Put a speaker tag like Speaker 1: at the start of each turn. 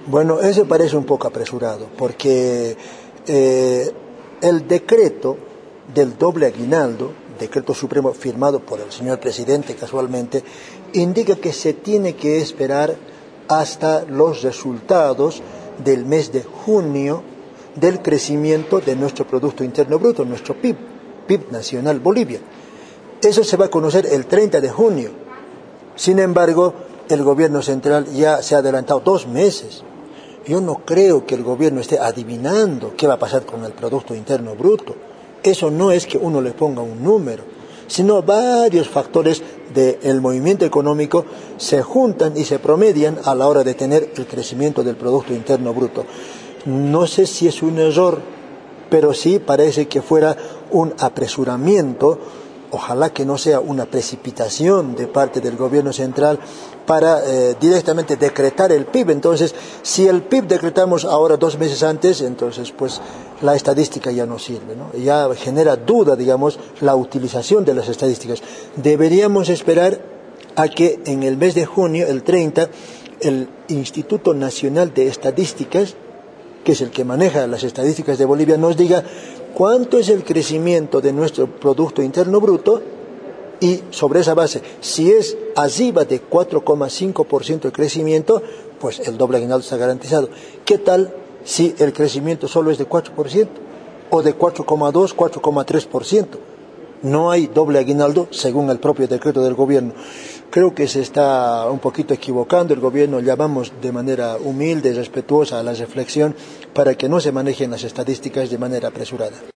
Speaker 1: Bueno, eso parece un poco apresurado, porque el decreto del doble aguinaldo, decreto supremo firmado por el señor presidente casualmente, indica que se tiene que esperar hasta los resultados del mes de junio del crecimiento de nuestro Producto Interno Bruto, nuestro PIB nacional Bolivia. Eso se va a conocer el 30 de junio. Sin embargo, el gobierno central ya se ha adelantado 2 meses. Yo no creo que el gobierno esté adivinando qué va a pasar con el Producto Interno Bruto. Eso no es que uno le ponga un número, sino varios factores del movimiento económico se juntan y se promedian a la hora de tener el crecimiento del Producto Interno Bruto. No sé si es un error, pero sí parece que fuera un apresuramiento. Ojalá que no sea una precipitación de parte del gobierno central para directamente decretar el PIB. Entonces, si el PIB decretamos ahora 2 meses antes, entonces pues la estadística ya no sirve, ¿no? Ya genera duda, digamos, la utilización de las estadísticas. Deberíamos esperar a que en el mes de junio, el 30, el Instituto Nacional de Estadísticas, que es el que maneja las estadísticas de Bolivia, nos diga cuánto es el crecimiento de nuestro Producto Interno Bruto y sobre esa base, si es arriba de 4,5% de crecimiento, pues el doble aguinaldo está garantizado. ¿Qué tal si el crecimiento solo es de 4% o de 4,2, 4,3%? No hay doble aguinaldo según el propio decreto del gobierno. Creo que se está un poquito equivocando el gobierno. Llamamos de manera humilde y respetuosa a la reflexión para que no se manejen las estadísticas de manera apresurada.